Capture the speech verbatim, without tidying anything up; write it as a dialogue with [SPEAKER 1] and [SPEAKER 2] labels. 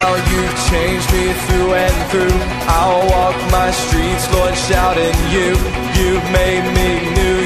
[SPEAKER 1] You've changed me through and through. I'll walk my streets, Lord, shouting you. You've made me new.